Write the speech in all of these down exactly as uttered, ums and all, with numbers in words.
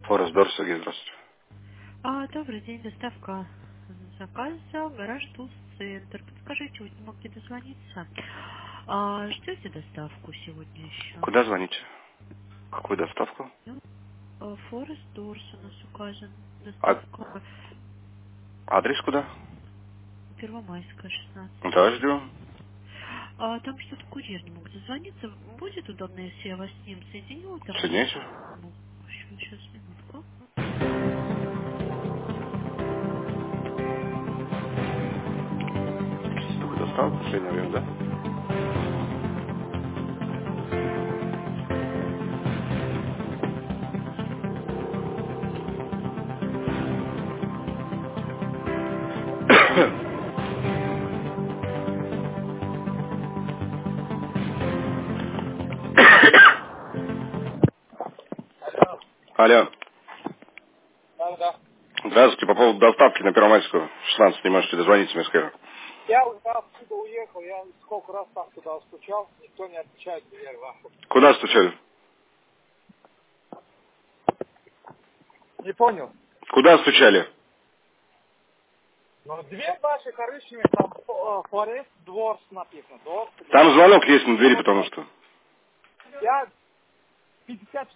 Форест Дор, Сергей, здравствуйте. А, добрый день, доставка заказа, гараж Тулс-центр. Подскажите, вы не могли дозвониться? А, ждете доставку сегодня еще? Куда звоните? Какую доставку? Ну, а, Форест Дорс у нас указан. А Доставка адрес куда? Первомайская, шестнадцать. Да, ждем. А, там что-то курьер не мог дозвониться. Будет удобно, если я вас с ним соединю? Там, Соединяйте. ну, сейчас, минутку. Только доставка в последнее время, да? Алло. Да, да. Здравствуйте, по поводу доставки на Первомайскую, шестнадцать, не можете дозвониться, мне сказали. Я уже отсюда уехал, я сколько раз там туда стучал, никто не отвечает, дверь вашу. Куда стучали? Не понял. Куда стучали? Но дверь ваша коричневая, там э, Форест Дворс написано. Дворс, Там или- звонок есть на двери, потому что... Я пятьдесят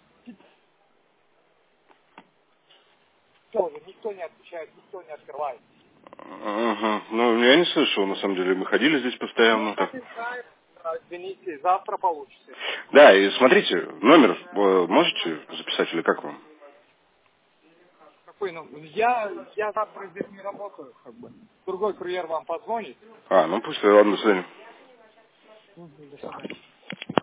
тоже, никто не отвечает, никто не открывает. Ага. Ну, я не слышал, на самом деле. Мы ходили здесь Ну, постоянно. я Так. не знаю, а, извините, завтра получите. Да, и смотрите, номер э, можете записать или как вам? Какой, ну, я, я завтра здесь не работаю, как бы. Другой курьер вам позвонит. А, ну пусть, ладно, до свидания. Мгм, до свидания.